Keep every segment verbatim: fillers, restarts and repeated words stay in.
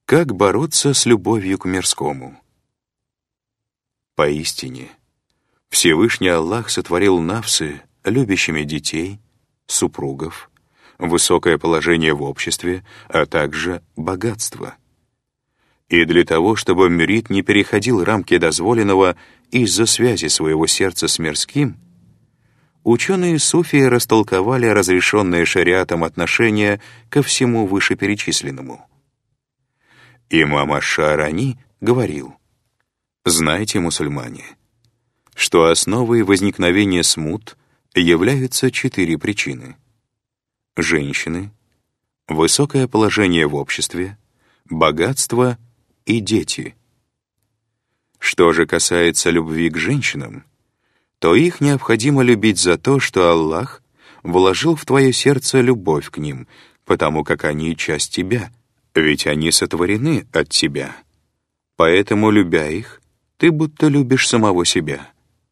Как бороться с любовью к мирскому? Поистине, Всевышний Аллах сотворил навсы любящими детей, супругов, высокое положение в обществе, а также богатство. И для того, чтобы мюрид не переходил рамки дозволенного из-за связи своего сердца с мирским, ученые суфии растолковали разрешенные шариатом отношения ко всему вышеперечисленному. Имам аш-Шаарани говорил: «Знайте, мусульмане, что основой возникновения смут являются четыре причины: женщины, высокое положение в обществе, богатство и дети. Что же касается любви к женщинам, то их необходимо любить за то, что Аллах вложил в твое сердце любовь к ним, потому как они часть тебя, ведь они сотворены от тебя. Поэтому, любя их, ты будто любишь самого себя».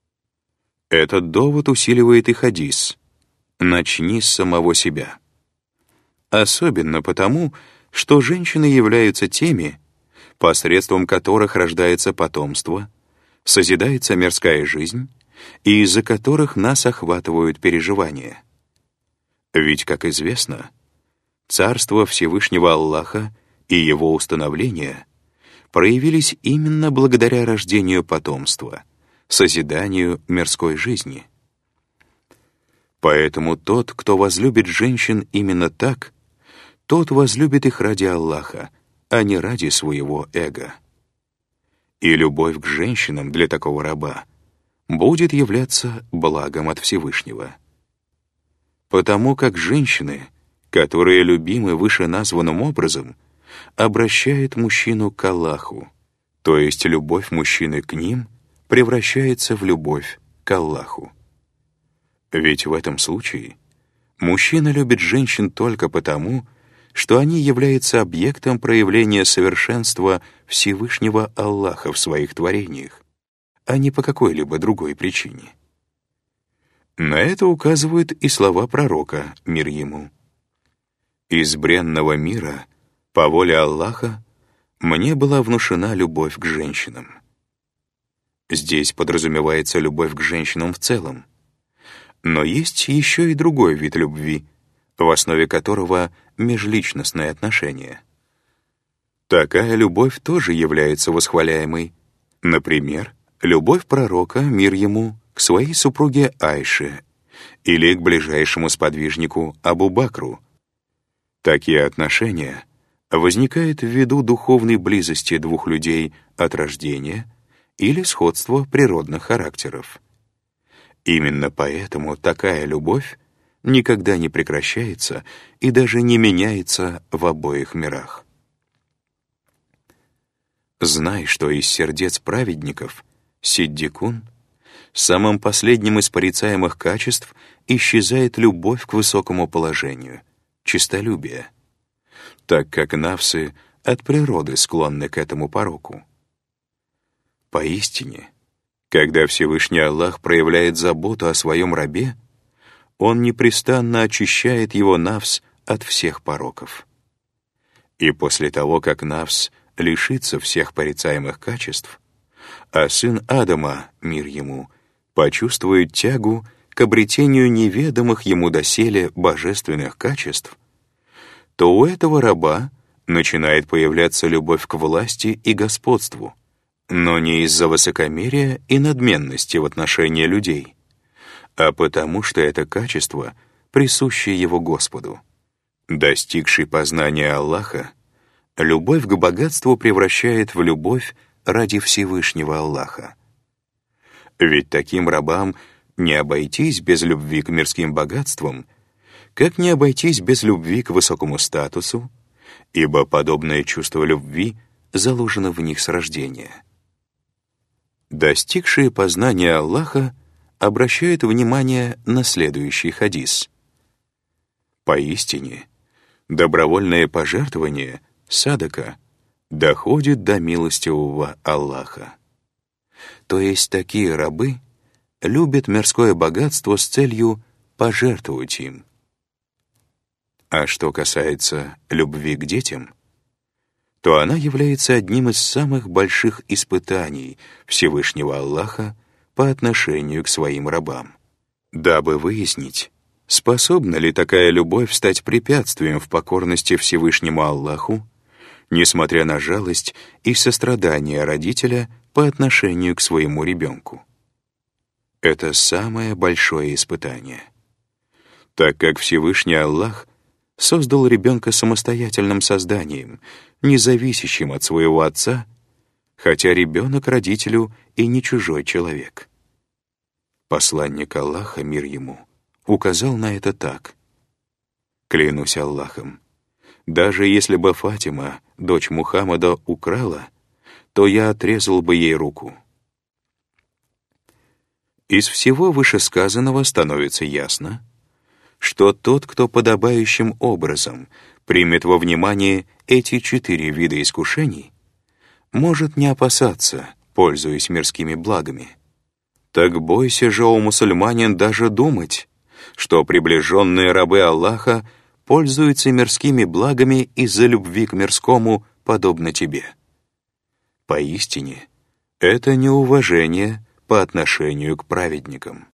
Этот довод усиливает и хадис: «Начни с самого себя». Особенно потому, что женщины являются теми, посредством которых рождается потомство, созидается мирская жизнь и из-за которых нас охватывают переживания. Ведь, как известно, Царство Всевышнего Аллаха и Его установления проявились именно благодаря рождению потомства, созиданию мирской жизни. Поэтому тот, кто возлюбит женщин именно так, тот возлюбит их ради Аллаха, а не ради своего эго. И любовь к женщинам для такого раба будет являться благом от Всевышнего. Потому как женщины, которые любимы вышеназванным образом, обращают мужчину к Аллаху, то есть любовь мужчины к ним превращается в любовь к Аллаху. Ведь в этом случае мужчина любит женщин только потому, что они являются объектом проявления совершенства Всевышнего Аллаха в своих творениях, а не по какой-либо другой причине. На это указывают и слова пророка, мир ему: «Из бренного мира, по воле Аллаха, мне была внушена любовь к женщинам». Здесь подразумевается любовь к женщинам в целом. Но есть еще и другой вид любви, в основе которого межличностные отношения. Такая любовь тоже является восхваляемой. Например, любовь пророка, мир ему, к своей супруге Айше или к ближайшему сподвижнику Абу Бакру. Такие отношения возникают ввиду духовной близости двух людей от рождения или сходства природных характеров. Именно поэтому такая любовь никогда не прекращается и даже не меняется в обоих мирах. Знай, что из сердец праведников, сиддикун, самым последним из порицаемых качеств исчезает любовь к высокому положению, честолюбие, так как навсы от природы склонны к этому пороку. Поистине, когда Всевышний Аллах проявляет заботу о своем рабе, Он непрестанно очищает его навс от всех пороков. И после того, как навс лишится всех порицаемых качеств, а сын Адама, мир ему, почувствует тягу к обретению неведомых ему доселе божественных качеств, то у этого раба начинает появляться любовь к власти и господству, но не из-за высокомерия и надменности в отношении людей, а потому что это качество присуще его Господу. Достигший познания Аллаха, любовь к богатству превращает в любовь ради Всевышнего Аллаха. Ведь таким рабам не обойтись без любви к мирским богатствам, как не обойтись без любви к высокому статусу, ибо подобное чувство любви заложено в них с рождения. Достигшие познания Аллаха обращают внимание на следующий хадис. Поистине, добровольное пожертвование, садака, доходит до милостивого Аллаха. То есть такие рабы любят мирское богатство с целью пожертвовать им. А что касается любви к детям, то она является одним из самых больших испытаний Всевышнего Аллаха по отношению к своим рабам. Дабы выяснить, способна ли такая любовь стать препятствием в покорности Всевышнему Аллаху, несмотря на жалость и сострадание родителя по отношению к своему ребенку. Это самое большое испытание. Так как Всевышний Аллах создал ребенка самостоятельным созданием, не зависящим от своего отца, хотя ребенок родителю и не чужой человек. Посланник Аллаха, мир ему, указал на это так. «Клянусь Аллахом, даже если бы Фатима, дочь Мухаммада, украла, то я отрезал бы ей руку». Из всего вышесказанного становится ясно, что тот, кто подобающим образом примет во внимание эти четыре вида искушений, может не опасаться, пользуясь мирскими благами. Так бойся же, о мусульманин, даже думать, что приближенные рабы Аллаха пользуются мирскими благами из-за любви к мирскому, подобно тебе. Поистине, это неуважение по отношению к праведникам.